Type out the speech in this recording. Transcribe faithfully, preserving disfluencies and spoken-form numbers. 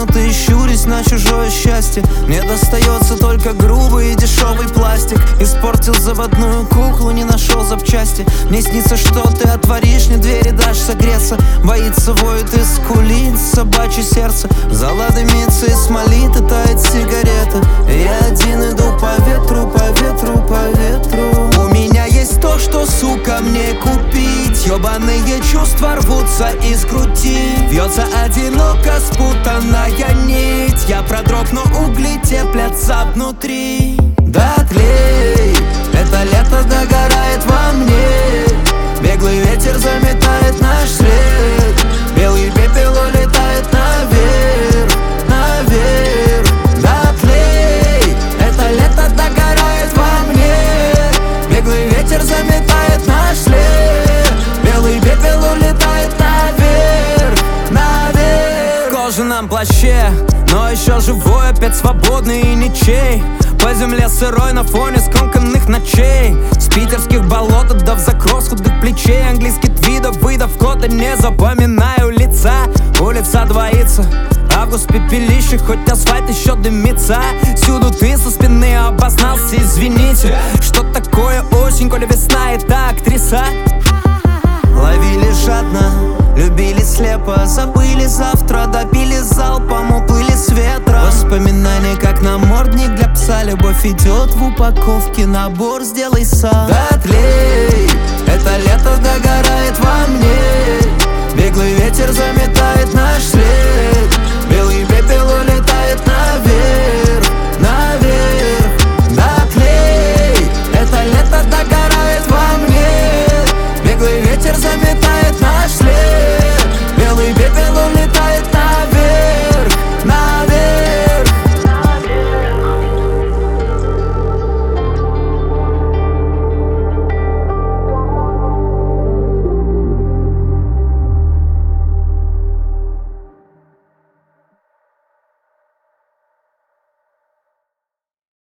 замкнутый, щурясь на чужое счастье. Мне достается только грубый и дешевый пластик. Испортил заводную куклу, не нашел запчасти. Мне снится, что ты отворишь мне двери, дашь согреться. Боится, воет и скулит собачье сердце. Зала дымится и смолит, и тает сигарета. Я один иду по ветру, по ветру, по ветру. У меня есть то, что, сука, мне купить. Ёбаные чувства рвутся из груди. Вьется одиноко спутанная нить. Я продрог, но угли теплятся внутри. Дотлей, это лето догорает во мне. Беглый ветер заметает наш след. Белый пепел улетает наверх, наверх. Дотлей, это лето догорает во мне. Беглый ветер заметает наш след. Белый пепел улетает наверх, наверх. В кожаном плаще, но еще живой, опять свободный и ничей. По земле сырой на фоне скомканных ночей. С питерских болот отдав закрос худых плечей. Английский твидов, выдав кода, не запоминаю лица. Улица двоится, август пепелище, хоть асфальт еще дымится. Всюду ты со спины обознался, извините. Что такое осень, коли весна это актриса? Ловили жадно, любили слепо. Забыли завтра, добили залпом, уплыли с ветром. Воспоминания как намордник для пса. Любовь идет в упаковке, набор сделай сам. Дотлей, это лето догорает во мне. Беглый ветер заметает наш